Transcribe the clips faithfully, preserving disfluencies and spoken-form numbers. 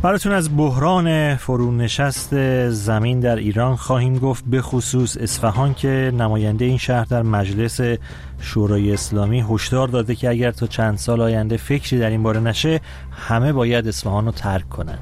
براتون از بحران فرونشست زمین در ایران خواهیم گفت، به خصوص اصفهان که نماینده این شهر در مجلس شورای اسلامی هشدار داده که اگر تا چند سال آینده فکری در این باره نشه همه باید اصفهان رو ترک کنن.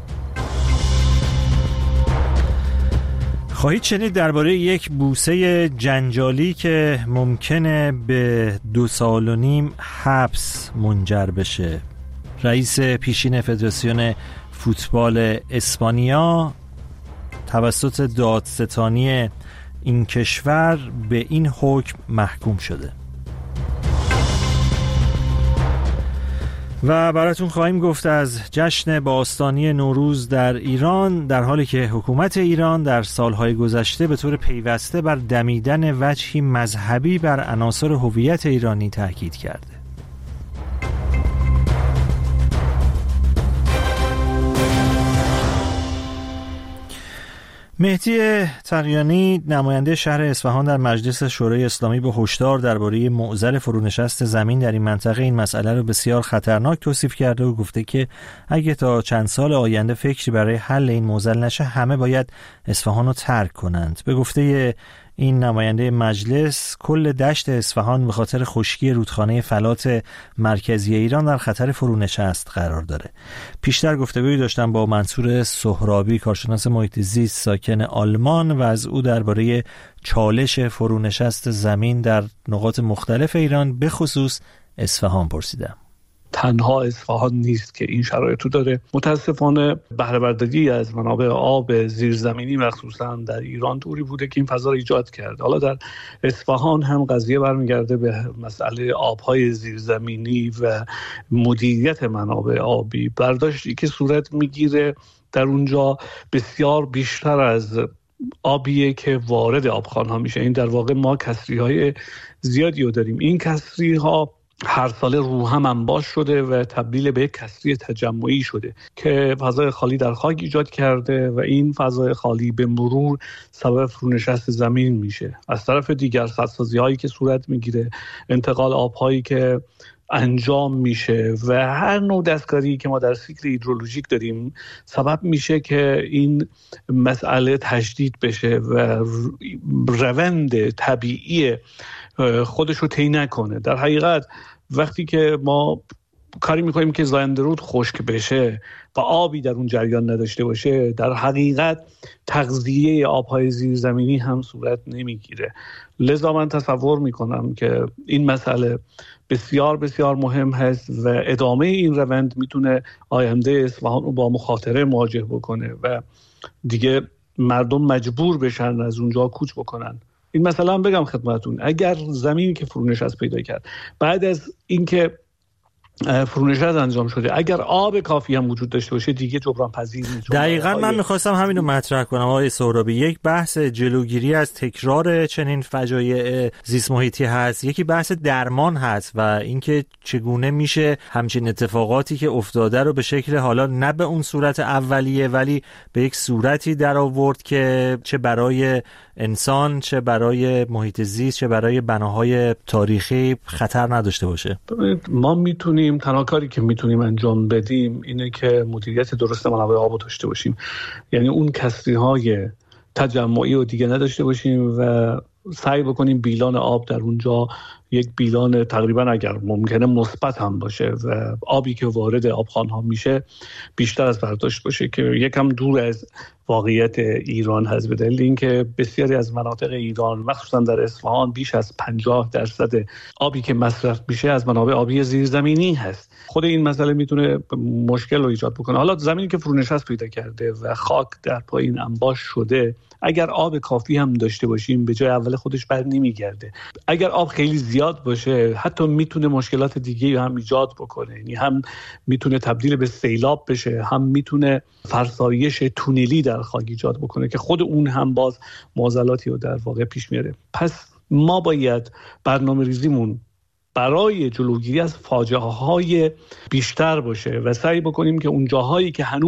خواهید شنید درباره یک بوسه جنجالی که ممکنه به دو سال و نیم حبس منجر بشه. رئیس پیشین فدراسیون فوتبال اسپانیا توسط دادستانی این کشور به این حکم محکوم شده. و براتون خواهیم گفت از جشن باستانی نوروز در ایران، در حالی که حکومت ایران در سالهای گذشته به طور پیوسته بر دمیدن وجهی مذهبی بر عناصر هویت ایرانی تاکید کرده. مهدی تقیانی نماینده شهر اصفهان در مجلس شورای اسلامی به هشدار درباره معضل فرونشست زمین در این منطقه این مسئله رو بسیار خطرناک توصیف کرده و گفته که اگه تا چند سال آینده فکری برای حل این معضل نشه همه باید اصفهان رو ترک کنند. به گفته این نماینده مجلس کل دشت اصفهان به خاطر خشکی رودخانه فلات مرکزی ایران در خطر فرونشست قرار داره. پیشتر گفتگویی داشتم با منصور سهرابی، کارشناس محیط زیست ساکن آلمان، و از او درباره چالش فرونشست زمین در نقاط مختلف ایران به خصوص اصفهان پرسیدم. تنها اصفهان نیست که این شرایط رو داره. متاسفانه بهره برداری از منابع آب زیرزمینی مخصوصا در ایران طوری بوده که این فضا رو ایجاد کرد. حالا در اصفهان هم قضیه برمیگرده به مسئله آبهای زیرزمینی و مدیریت منابع آبی. برداشتی که صورت میگیره در اونجا بسیار بیشتر از آبیه که وارد آبخوان‌ها میشه. این در واقع ما کسری‌های زیادی رو داریم. این کسری‌ها هر ساله رو هم انباش شده و تبدیل به یک کسری تجمعی شده که فضای خالی در خاک ایجاد کرده و این فضای خالی به مرور سبب فرونشست زمین میشه. از طرف دیگر سدسازی هایی که صورت میگیره، انتقال آبهایی که انجام میشه و هر نوع دستکاری که ما در سیکل هیدرولوژیک داریم سبب میشه که این مسئله تجدید بشه و روند طبیعی خودش رو طی نکنه. در حقیقت وقتی که ما کاری میکنیم که زاینده رود خشک بشه و آبی در اون جریان نداشته باشه، در حقیقت تغذیه آبهای زیرزمینی هم صورت نمیگیره. لذا من تصور میکنم که این مسئله بسیار بسیار مهم هست و ادامه این روند میتونه آینده اصفهان رو با مخاطره مواجه بکنه و دیگه مردم مجبور بشن از اونجا کوچ بکنن. این مثلا هم بگم خدمتون، اگر زمینی که فرونشست پیدا کرد بعد از اینکه فرونشست انجام شده اگر آب کافی هم وجود داشته باشه دیگه جبران پذیر نیست. دقیقاً من می‌خواستم همین رو مطرح کنم آقای سهرابی. یک بحث جلوگیری از تکرار چنین فجایع زیست محیطی هست، یکی بحث درمان هست و اینکه چگونه میشه همچین اتفاقاتی که افتاده رو به شکل حالا نه به اون صورت اولیه ولی به یک صورتی در آورد که چه برای انسان، چه برای محیط زیست، چه برای بناهای تاریخی خطر نداشته باشه. ما میتونیم تنها کاری که میتونیم انجام بدیم اینه که مدیریت درست منابع آب داشته باشیم، یعنی اون کسری‌های تجمعی رو دیگه نداشته باشیم و سعی بکنیم بیلان آب در اونجا یک بیلان تقریبا اگر ممکنه مثبت هم باشه و آبی که وارد آبخوان‌ها میشه بیشتر از برداشت باشه که یکم دور از واقعیت ایران هست، به دلیل اینکه بسیاری از مناطق ایران مخصوصا در اصفهان بیش از پنجاه درصد آبی که مصرف میشه از منابع آبی زیرزمینی هست. خود این مسئله میتونه مشکل رو ایجاد بکنه. حالا زمینی که فرونشست پیدا کرده و خاک در پایین انباش شده، اگر آب کافی هم داشته باشیم به جای اول خودش بر نمیگرده. اگر آب خیلی زیاد باشه حتی میتونه مشکلات دیگه هم ایجاد بکنه، یعنی هم میتونه تبدیل به سیلاب بشه، هم میتونه فرسایش تونلی در خاک ایجاد بکنه که خود اون هم باز معضلاتی رو در واقع پیش میاره. پس ما باید برنامه ریزیمون برای جلوگیری از فاجعه های بیشتر باشه و سعی بکنیم که اون جاهایی که هنوز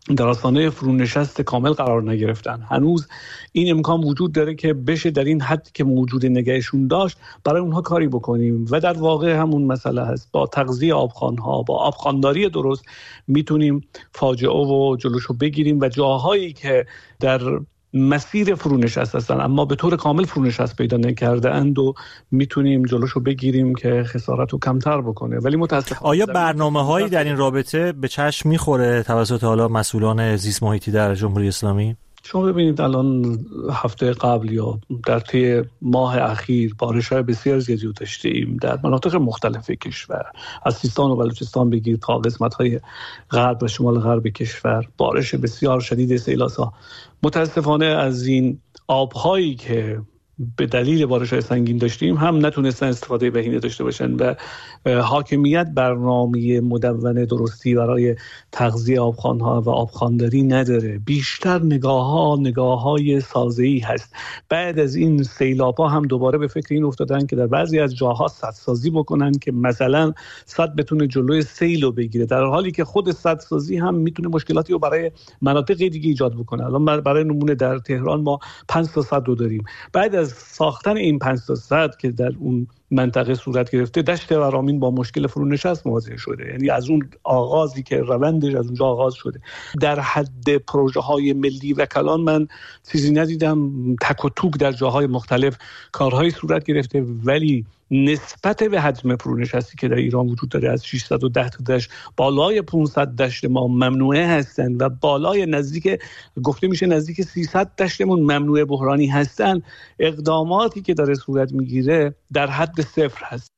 در آستانه فرونشست کامل قرار نگرفتن. هنوز این امکان وجود داره که بشه در این حد که موجود نگهشون داشت برای اونها کاری بکنیم و در واقع همون مسئله هست. با تغذیه آبخوان‌ها، با آبخوانداری درست میتونیم فاجعه و جلوشو بگیریم و جاهایی که در مسیر فرونشست هستن اما به طور کامل فرونشست پیدا نکرده اند و میتونیم جلوشو بگیریم که خسارت رو کمتر بکنه. ولی متاسفانه آیا برنامه هایی در این رابطه به چشم میخوره توسط حالا مسئولان زیست محیطی در جمهوری اسلامی؟ شما ببینید الان هفته قبل یا در طی ماه اخیر بارش‌های بسیار زیادی رو داشتیم در مناطق مختلف کشور، از سیستان و بلوچستان بگیر تا قسمت‌های غرب و شمال غرب کشور، بارش بسیار شدید، سیلاس‌ها. متاسفانه از این آب‌هایی که به دلیل بارش‌های سنگین داشتیم هم نتونستن استفاده بهینه داشته باشن و حاکمیت برنامه مدون درستی برای تغذیه آبخوان‌ها و آبخوانداری نداره. بیشتر نگاه‌ها نگاه‌های سازه‌ای هست. بعد از این سیلاب‌ها هم دوباره به فکر این افتادن که در بعضی از جاها سدسازی بکنن که مثلا سد بتونه جلوی سیل رو بگیره، در حالی که خود سدسازی هم میتونه مشکلاتی رو برای مناطق دیگه ایجاد بکنه. الان برای نمونه در تهران ما پنج تا سد رو داریم. بعد از ساختن این پنج تا سد که در اون منطقه صورت گرفته، دشت ورامین با مشکل فرونشست مواجه شده. یعنی از اون آغازی که روندش از اونجا آغاز شده در حد پروژه های ملی و کلان من چیزی ندیدم. تک و توک در جاهای مختلف کارهای صورت گرفته، ولی نسبت به حجم فرونشستی که در ایران وجود داره از ششصد و ده تا دشت بالای پانصد دشت ما ممنوعه هستن و بالای نزدیک گفته میشه نزدیک سیصد دشتمون ممنوعه بحرانی هستن. اقداماتی که داره صورت میگیره در حد صفر هست.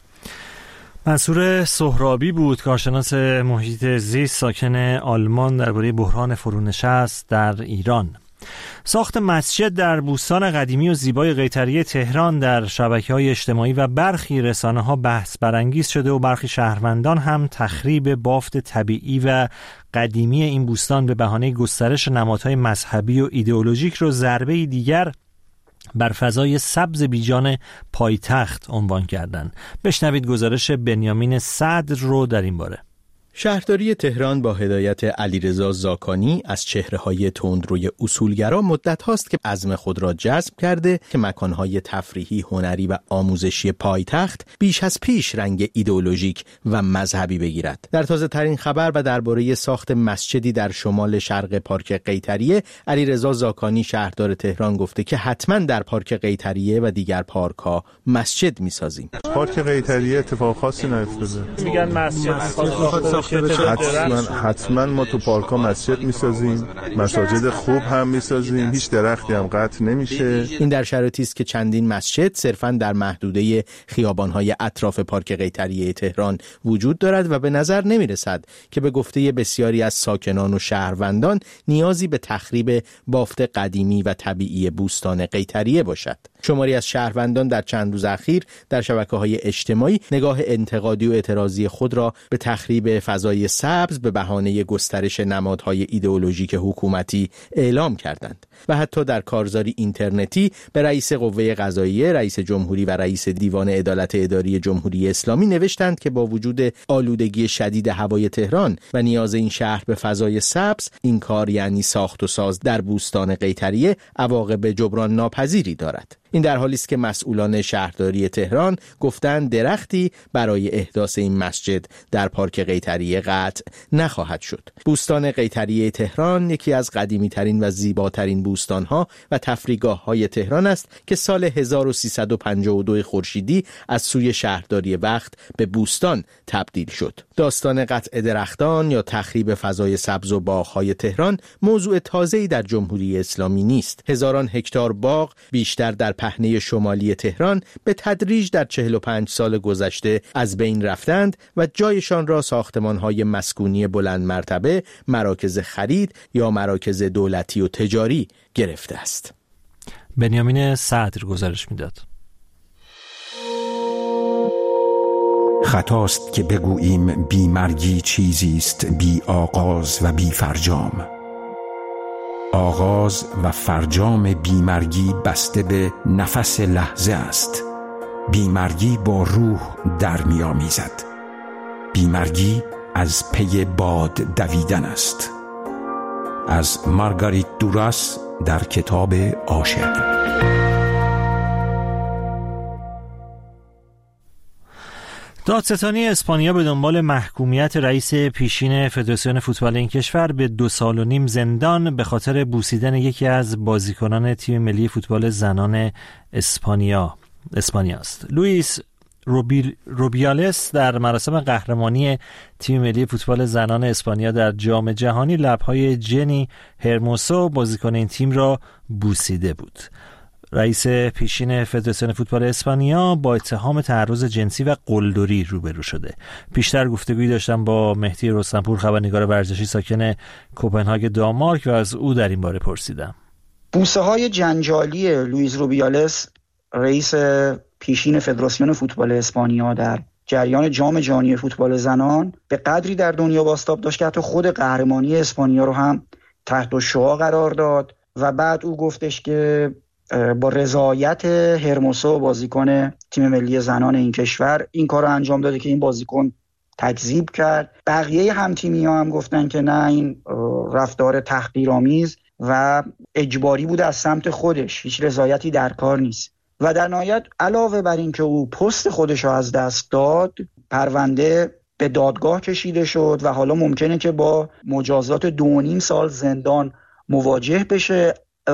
منصور سهرابی بود، کارشناس محیط زیست ساکن آلمان، درباره بحران فرونشست در ایران. ساخت مسجد در بوستان قدیمی و زیبای قیطریه تهران در شبکه‌های اجتماعی و برخی رسانه‌ها بحث برانگیز شده و برخی شهروندان هم تخریب بافت طبیعی و قدیمی این بوستان به بهانه گسترش نمادهای مذهبی و ایدئولوژیک رو ضربه دیگر بر فضای سبز بیجان پایتخت عنوان کردند. بشنوید گزارش بنیامین صدر رو در این باره. شهرداری تهران با هدایت علیرضا زاکانی از چهره‌های تندروی اصولگرا مدت هاست که عزم خود را جذب کرده که مکانهای تفریحی، هنری و آموزشی پایتخت بیش از پیش رنگ ایدئولوژیک و مذهبی بگیرد. در تازه ترین خبر و درباره ساخت مسجدی در شمال شرق پارک قیطریه، علیرضا زاکانی شهردار تهران گفته که حتما در پارک قیطریه و دیگر پارک‌ها مسجد می‌سازیم. پارک قیطریه اتفاق خاصی نیفتاده. میگن مسجد حتما حتما ما تو پارک‌ها مسجد میسازیم، مساجد خوب هم میسازیم، هیچ درختی هم قطع نمیشه. این در شرایطی است که چندین مسجد صرفاً در محدوده خیابان‌های اطراف پارک قیطریه تهران وجود دارد و به نظر نمیرسد که به گفته بسیاری از ساکنان و شهروندان نیازی به تخریب بافت قدیمی و طبیعی بوستان قیطریه باشد. شماری از شهروندان در چند روز اخیر در شبکه‌های اجتماعی نگاه انتقادی و اعتراضی خود را به تخریب فضای سبز به بهانه گسترش نمادهای ایدئولوژیک حکومتی اعلام کردند و حتی در کارزاری اینترنتی به رئیس قوه قضاییه، رئیس جمهوری و رئیس دیوان عدالت اداری جمهوری اسلامی نوشتند که با وجود آلودگی شدید هوای تهران و نیاز این شهر به فضای سبز، این کار یعنی ساخت و ساز در بوستان قیطریه عواقب جبران ناپذیری دارد. این در حالی است که مسئولان شهرداری تهران گفتند درختی برای احداث این مسجد در پارک قیطریه قطع نخواهد شد. بوستان قیطریه تهران یکی از قدیمی ترین و زیباترین بوستان‌ها و تفریحگاه‌های تهران است که سال هزار و سیصد و پنجاه و دو خورشیدی از سوی شهرداری وقت به بوستان تبدیل شد. داستان قطع درختان یا تخریب فضای سبز و باغ‌های تهران موضوع تازه‌ای در جمهوری اسلامی نیست. هزاران هکتار باغ بیشتر در پهنه شمالی تهران به تدریج در چهل و پنج سال گذشته از بین رفتند و جایشان را ساختمان‌های مسکونی بلند مرتبه، مراکز خرید یا مراکز دولتی و تجاری گرفته است. بنیامین صدر گزارش میداد. خطاست که بگوییم بیمرگی چیزی است بی آغاز و بی فرجام. آغاز و فرجام بیمرگی بسته به نفس لحظه است. بیمرگی با روح در می آمیزد. بیمرگی از پی باد دویدن است. از مارگاریت دوراس در کتاب عاشق. دادستانی اسپانیا به دنبال محکومیت رئیس پیشین فدراسیون فوتبال این کشور به دو سال و نیم زندان به خاطر بوسیدن یکی از بازیکنان تیم ملی فوتبال زنان اسپانیا اسپانیاست. لوئیس روبی... روبیالس در مراسم قهرمانی تیم ملی فوتبال زنان اسپانیا در جام جهانی لب‌های جنی هرموسو بازیکن این تیم را بوسیده بود. رئیس پیشین فدراسیون فوتبال اسپانیا با اتهام تعرض جنسی و قلدری روبرو شده. پیشتر گفتگویی داشتم با مهدی رستمپور، خبرنگار ورزشی ساکن کوپنهاگ دانمارک، و از او در این باره پرسیدم. بوسه های جنجالی لوئیس روبیالس رئیس پیشین فدراسیون فوتبال اسپانیا در جریان جام جهانی فوتبال زنان به قدری در دنیا بازتاب داشت که حتی خود قهرمانی اسپانیا رو هم تحت الشعاع قرار داد و بعد او گفتش که با رضایت هرموسو بازیکن تیم ملی زنان این کشور این کار رو انجام داده که این بازیکن تکذیب کرد. بقیه هم‌تیمی‌ها هم گفتن که نه، این رفتار تحقیرآمیز و اجباری بوده از سمت خودش، هیچ رضایتی در کار نیست. و در نهایت علاوه بر این که او پست خودش رو از دست داد، پرونده به دادگاه کشیده شد و حالا ممکنه که با مجازات دو و نیم سال زندان مواجه بشه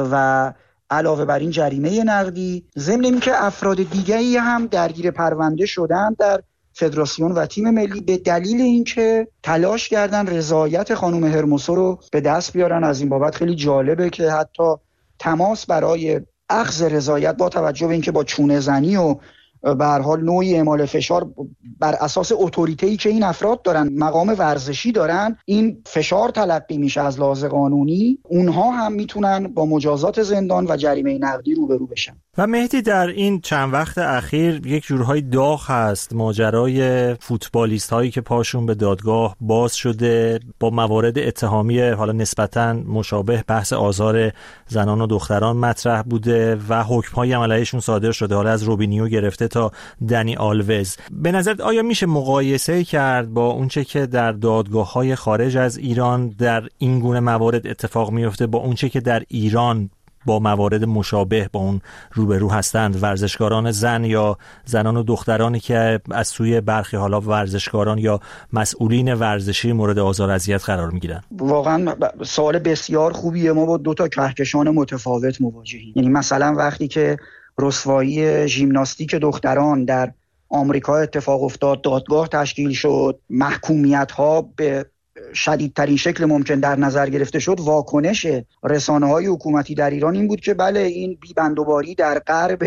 و علاوه بر این جریمه نقدی. ضمن اینکه افراد دیگری هم درگیر پرونده شدن در فدراسیون و تیم ملی به دلیل اینکه تلاش کردن رضایت خانم هرموسو رو به دست بیارن. از این بابت خیلی جالبه که حتی تماس برای اخذ رضایت با توجه به اینکه با چونه زنی و به هر حال نوعی اعمال فشار بر اساس اتوریته‌ای که این افراد دارن، مقام ورزشی دارن، این فشار تلقی میشه از لحاظ قانونی، اونها هم میتونن با مجازات زندان و جریمه نقدی روبرو بشن. و مهدی، در این چند وقت اخیر یک جورهای داغ هست ماجرای فوتبالیست هایی که پاشون به دادگاه باز شده با موارد اتهامی حالا نسبتاً مشابه بحث آزار زنان و دختران مطرح بوده و حکم‌هایی هم علیهشون صادر شده، حالا از روبینیو گرفته تا دنی آلوز. به نظرت آیا میشه مقایسه کرد با اونچه که در دادگاه‌های خارج از ایران در این گونه موارد اتفاق میفته با اونچه که در ایران با موارد مشابه با اون روبرو هستند ورزشکاران زن یا زنان و دخترانی که از سوی برخی حالا ورزشکاران یا مسئولین ورزشی مورد آزار اذیت قرار میگیرن؟ واقعا سوال بسیار خوبیه. ما با دو تا کهکشان متفاوت مواجهیم. یعنی مثلا وقتی که رسوایی ژیمناستیک دختران در آمریکا اتفاق افتاد، دادگاه تشکیل شد، محکومیت‌ها به شدیدترین شکل ممکن در نظر گرفته شد، واکنش رسانه‌های حکومتی در ایران این بود که بله، این بی‌بندوباری در غرب،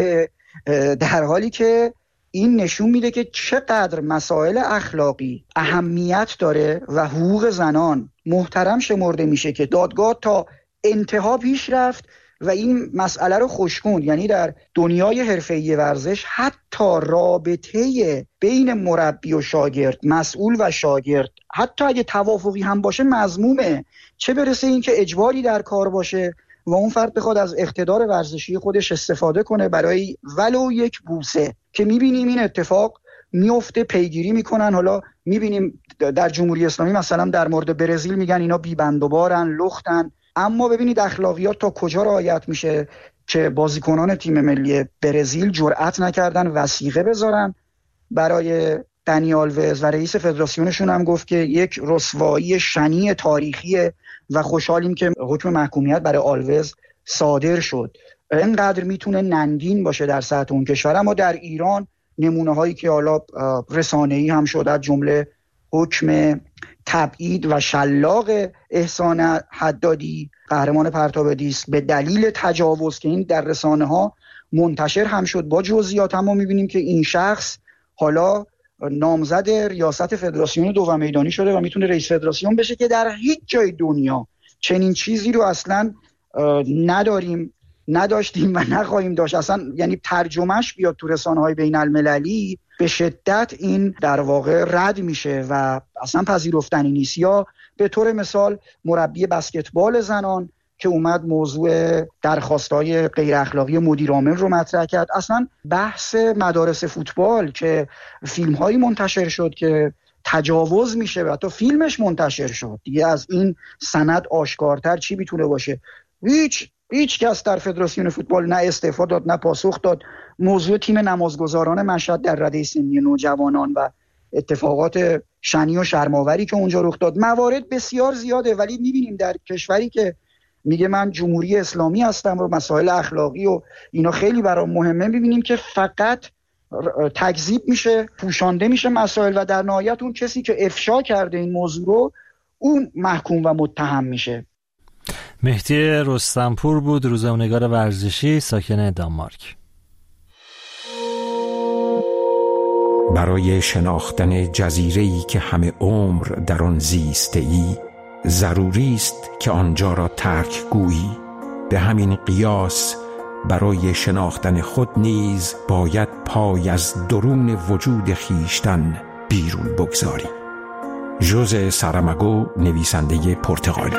در حالی که این نشون میده که چقدر مسائل اخلاقی اهمیت داره و حقوق زنان محترم شمرده میشه که دادگاه تا انتها پیش رفت و این مسئله رو خوشگوند. یعنی در دنیای حرفه‌ای ورزش حتی رابطه بین مربی و شاگرد، مسئول و شاگرد، حتی اگه توافقی هم باشه مذمومه، چه برسه این که اجباری در کار باشه و اون فرد بخواد از اقتدار ورزشی خودش استفاده کنه برای ولو یک بوسه، که میبینیم این اتفاق میفته، پیگیری میکنن. حالا میبینیم در جمهوری اسلامی مثلا در مورد برزیل میگن اینا بی‌بندوبارن، لختن، اما ببینید اخلاقیات تا کجا رعایت میشه که بازیکنان تیم ملی برزیل جرئت نکردن وثیقه بذارن برای دنی آلوز و رئیس فدراسیونشون هم گفت که یک رسوایی شنیع تاریخیه و خوشحالیم که حکم محکومیت برای آلوز صادر شد. اینقدر میتونه ننگین باشه در سطح اون کشور. اما در ایران نمونه هایی که حالا رسانه‌ای هم شده، از جمله حکم تبعید و شلاق احسان حدادی قهرمان پرتاب دیسک به دلیل تجاوز که این در رسانه‌ها منتشر هم شد با جزئیات، اما می‌بینیم که این شخص حالا نامزد ریاست فدراسیون دو میدانی شده و میتونه رئیس فدراسیون بشه که در هیچ جای دنیا چنین چیزی رو اصلا نداریم، نداشتیم و نخواهیم داشت. اصلا یعنی ترجمهش بیاد تو رسانه‌های بین المللی به شدت این در واقع رد میشه و اصلا پذیرفتنی نیست. یا به طور مثال مربی بسکتبال زنان که اومد موضوع درخواست‌های غیر اخلاقی مدیر عامل رو مطرح کرد. اصلا بحث مدارس فوتبال که فیلم‌هایی منتشر شد که تجاوز میشه و حتی فیلمش منتشر شد. دیگه از این سند آشکارتر چی میتونه باشه؟ هیچ هیچ کس در فدراسیون فوتبال نه استعفا داد نه پاسخ داد. موضوع تیم نمازگزاران مشهد در رده سنی نوجوانان و اتفاقات شنی و شرم‌آوری که اونجا رخ داد، موارد بسیار زیاده، ولی میبینیم در کشوری که میگه من جمهوری اسلامی هستم و مسائل اخلاقی و اینا خیلی برام مهمه، میبینیم که فقط تکذیب میشه، پوشانده میشه مسائل و در نهایت اون کسی که افشا کرده این موضوع رو اون محکوم و متهم میشه. مهدی رستمپور بود، روزنامه‌نگار ورزشی ساکن دانمارک. برای شناختن جزیره‌ای که همه عمر در آن زیسته‌ای، ضروری است که آنجا را ترک گویی. به همین قیاس برای شناختن خود نیز باید پای از درون وجود خیشتن بیرون بگذاری. ژوزه ساراماگو، نویسنده پرتغالی.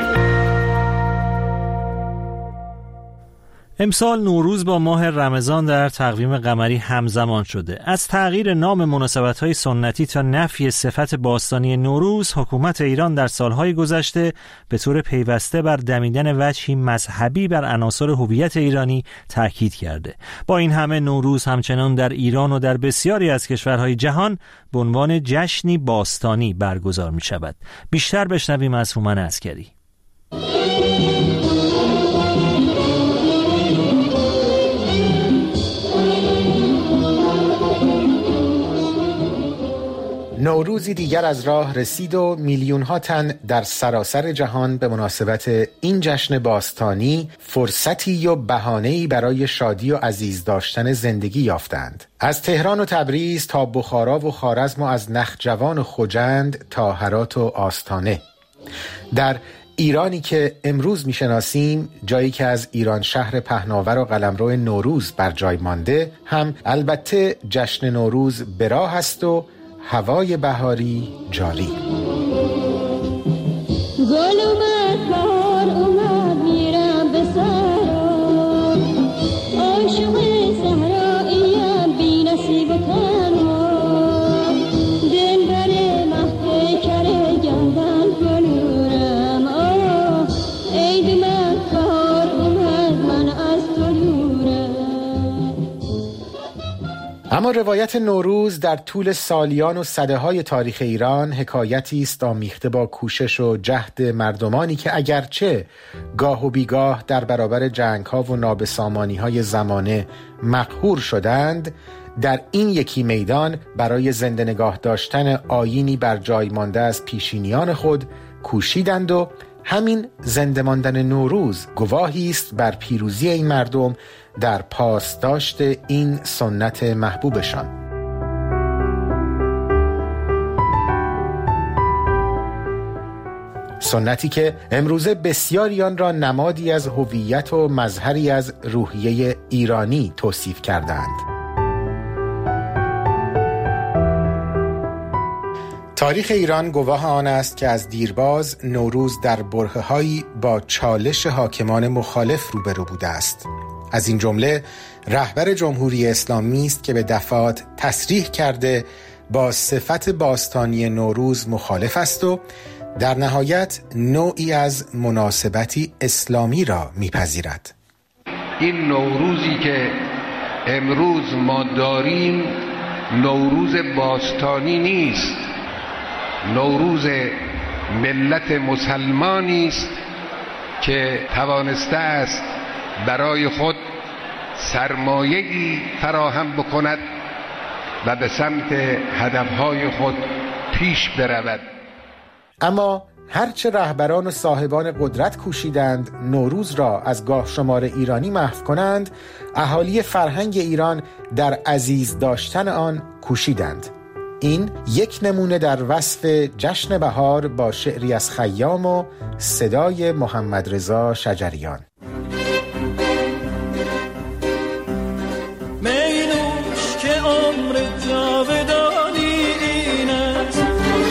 امسال نوروز با ماه رمضان در تقویم قمری همزمان شده. از تغییر نام مناسبت‌های سنتی تا نفی صفت باستانی نوروز، حکومت ایران در سالهای گذشته به طور پیوسته بر دمیدن وجهی مذهبی بر عناصر هویت ایرانی تاکید کرده. با این همه نوروز همچنان در ایران و در بسیاری از کشورهای جهان به عنوان جشنی باستانی برگزار می‌شود. بیشتر بشنویم از هومن عسکری. نوروزی دیگر از راه رسید و میلیون ها تن در سراسر جهان به مناسبت این جشن باستانی فرصتی و بهانه‌ای برای شادی و عزیز داشتن زندگی یافتند. از تهران و تبریز تا بخارا و خوارزم و از نخجوان و خجند تا هرات و آستانه. در ایرانی که امروز میشناسیم، جایی که از ایران شهر پهناور و قلمرو نوروز بر جای مانده، هم البته جشن نوروز به راه است و هوای بهاری جاری. گل اومد بهار اومد میرم به سرا، عاشق صحراییم بی نصیب و تنها، دل بر مهد کره گردن کنورم، آه عید من بهار اومد من از تو دورم. اما روایت نوروز در طول سالیان و سده‌های تاریخ ایران حکایتی است آمیخته با کوشش و جهد مردمانی که اگرچه گاه و بیگاه در برابر جنگ‌ها و نابسامانی‌های زمانه مقهور شدند، در این یکی میدان برای زنده نگاه داشتن آیینی بر جای مانده از پیشینیان خود کوشیدند و همین زنده نوروز گواهی است بر پیروزی این مردم در پاسداشت این سنت محبوبشان. سنتی که امروزه بسیاریان را نمادی از هویت و مظهری از روحیه ایرانی توصیف کردند. تاریخ ایران گواه آن است که از دیرباز نوروز در برهه‌هایی با چالش حاکمان مخالف روبرو بوده است. از این جمله رهبر جمهوری اسلامی است که به دفعات تصریح کرده با صفت باستانی نوروز مخالف است و در نهایت نوعی از مناسبتی اسلامی را میپذیرد. این نوروزی که امروز ما داریم نوروز باستانی نیست، نوروز ملت مسلمانی است که توانسته است برای خود سرمایه‌ای فراهم بکند و به سمت هدفهای خود پیش برود. اما هرچه رهبران و صاحبان قدرت کوشیدند نوروز را از گاه شمار ایرانی محو کنند، اهالی فرهنگ ایران در عزیز داشتن آن کوشیدند. این یک نمونه در وصف جشن بهار با شعری از خیام و صدای محمد رضا شجریان. مینوش که عمر جاودانی این است،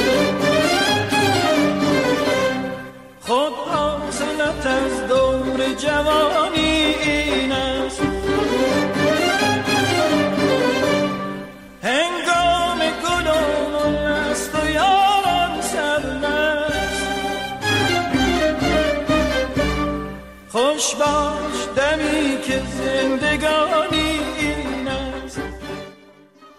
خود حاصلت از دور جوانی این است، هنگام گل و است و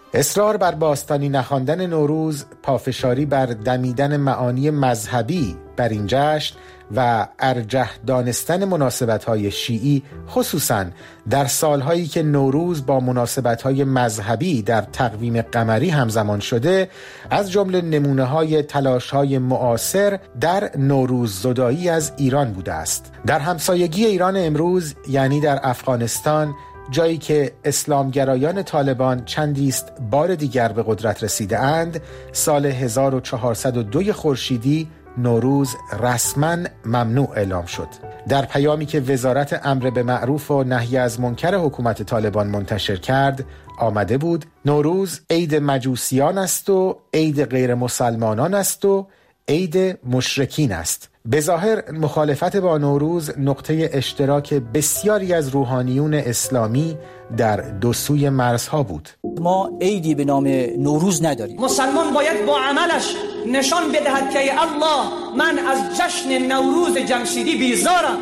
اصرار بر باستانی نخواندن نوروز پافشاری بر دمیدن معانی مذهبی بر این جشن و ارجح دانستن مناسبت‌های شیعی، خصوصاً در سالهایی که نوروز با مناسبت‌های مذهبی در تقویم قمری همزمان شده، از جمله نمونه‌های تلاش‌های معاصر در نوروز زدایی از ایران بوده است. در همسایگی ایران امروز، یعنی در افغانستان، جایی که اسلامگرایان طالبان چندیست بار دیگر به قدرت رسیده اند، سال هزار و چهارصد و دو خورشیدی نوروز رسما ممنوع اعلام شد. در پیامی که وزارت امر به معروف و نهی از منکر حکومت طالبان منتشر کرد آمده بود نوروز عید مجوسیان است و عید غیر مسلمانان است و عید مشرکین است. به ظاهر مخالفت با نوروز نقطه اشتراک بسیاری از روحانیون اسلامی در دو سوی مرزها بود. ما عیدی به نام نوروز نداریم. مسلمان باید با عملش نشان بدهد که ای الله، من از جشن نوروز جمشیدی بیزارم.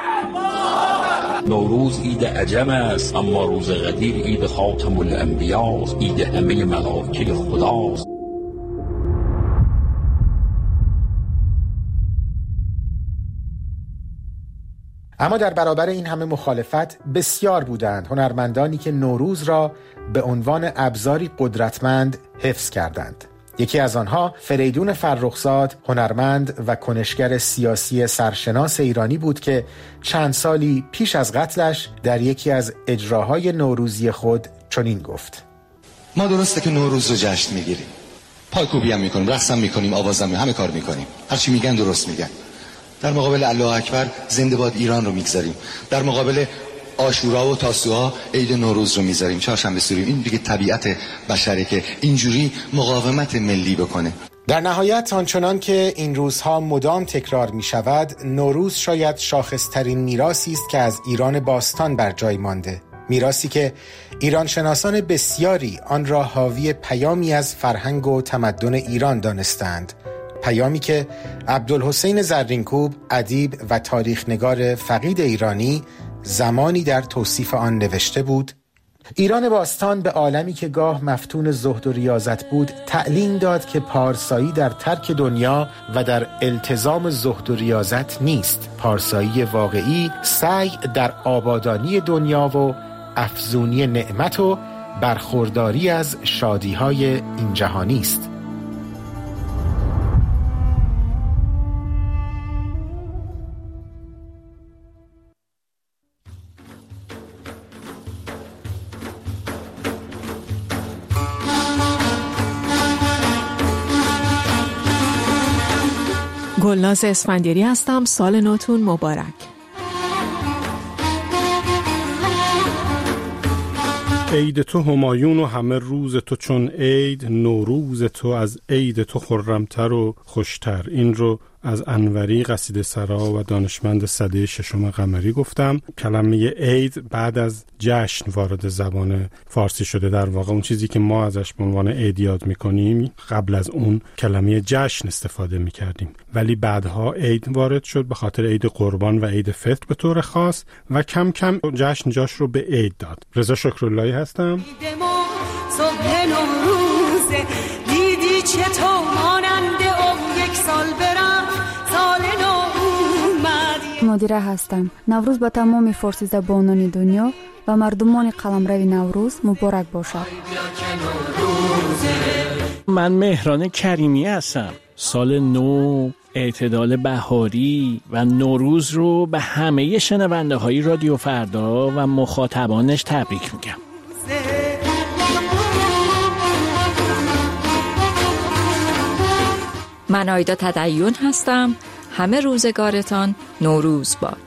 نوروز عید عجم است، اما روز قدیر عید خاتم الانبیاء، عید همه ملائکه خداست. اما در برابر این همه مخالفت بسیار بودند هنرمندانی که نوروز را به عنوان ابزاری قدرتمند حفظ کردند. یکی از آنها فریدون فرخزاد، هنرمند و کنشگر سیاسی سرشناس ایرانی بود که چند سالی پیش از قتلش در یکی از اجراهای نوروزی خود چنین گفت: ما درسته که نوروز رو جشن میگیریم، پایکوبی هم میکنیم، رقص هم میکنیم، آواز هم، همه کار میکنیم، هرچی میگن درست میگن. در مقابل الله اکبر زنده باد ایران رو میگذاریم، در مقابل عاشورا و تاسوعا عید نوروز رو میذاریم، چهارشنبه سوری. این دیگه طبیعت بشره که اینجوری مقاومت ملی بکنه. در نهایت آنچنان که این روزها مدام تکرار می شود، نوروز شاید شاخصترین میراثی است که از ایران باستان بر جای مانده. میراثی که ایران شناسان بسیاری آن را حاوی پیامی از فرهنگ و تمدن ایران دانستند. پیامی که عبدالحسین زرینکوب، ادیب و تاریخنگار فقید ایرانی، زمانی در توصیف آن نوشته بود: ایران باستان به عالمی که گاه مفتون زهد و ریاضت بود تعلیم داد که پارسایی در ترک دنیا و در التزام زهد و ریاضت نیست. پارسایی واقعی سعی در آبادانی دنیا و افزونی نعمت و برخورداری از شادی‌های این جهانی است. گلناز اسفندیاری هستم. سال نوتون مبارک. عید تو همایون و همه روز تو چون عید، نوروز تو از عید تو خرمتر و خوشتر. این رو از انوری قصیده سرا و دانشمند سده ششم قمری گفتم. کلمه عید بعد از جشن وارد زبان فارسی شده. در واقع اون چیزی که ما ازش به عنوان عید یاد میکنیم قبل از اون کلمه جشن استفاده میکردیم، ولی بعدها عید وارد شد به خاطر عید قربان و عید فطر به طور خاص و کم کم جشن جاش رو به عید داد. رضا شکراللهی هستم. صبح نوروز دیدی چطور ماننده اون یک سال برم، سال نو اومدی. مدیره هستم. نوروز با تمام فارسی زبانان دنیا و مردمان قلمرو نوروز مبارک باشد. من مهران کریمی هستم. سال نو، اعتدال بهاری و نوروز رو به همه شنونده های رادیو فردا و مخاطبانش تبریک میگم. من آیدا تدیون هستم. همه روزگارتان نوروز باد.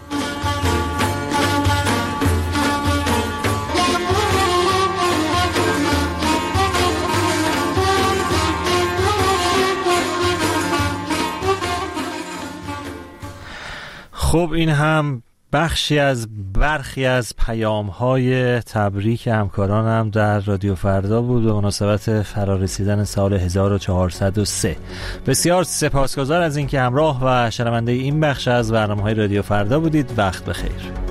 خب این هم بخشی از برخی از پیام‌های تبریک همکارانم در رادیو فردا بود به مناسبت فرارسیدن سال هزار و چهارصد و سه. بسیار سپاسگزار از اینکه همراه و شنونده این بخش از برنامه‌های رادیو فردا بودید. وقت بخیر.